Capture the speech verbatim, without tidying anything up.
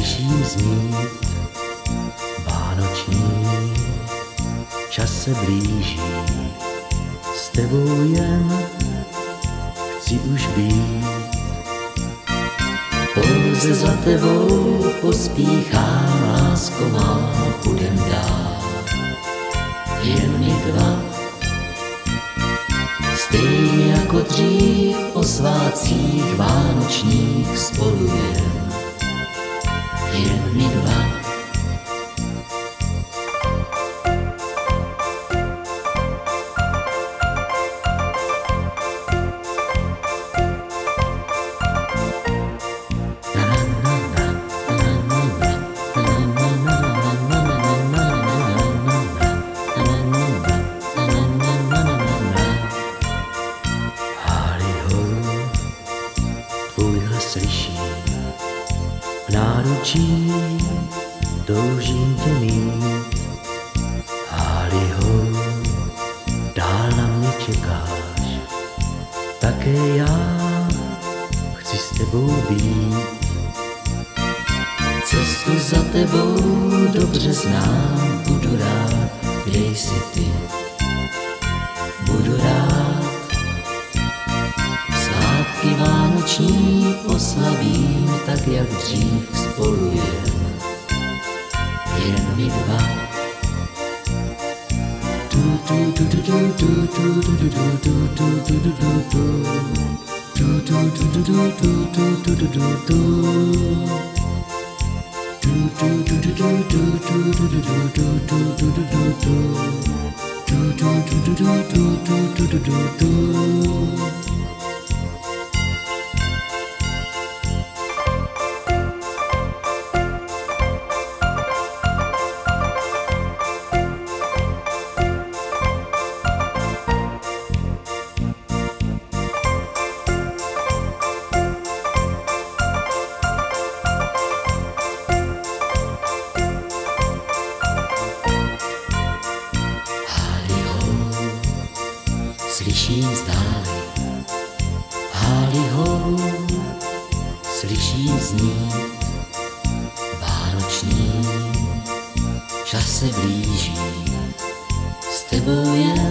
slyším znít vánoční, čas se blíží, s tebou jen chci už být. Pouze za tebou pospíchám, lásko má, budem dál, jen my dva. Stejně jako dřív o svátcích vánočních spolu jen, jen my dva. Slyším v náručí, toužím tě mít. Háliho, dál na mě čekáš, také já chci s tebou být. Cestu za tebou dobře znám, budu rád, kde jsi ty, budu rád. Svátky vánoční oslavím, tak jak dřív spolu jen, jen my dva. Slyším zdáli, háliho, slyším znít vánoční, čas se blíží, s tebou je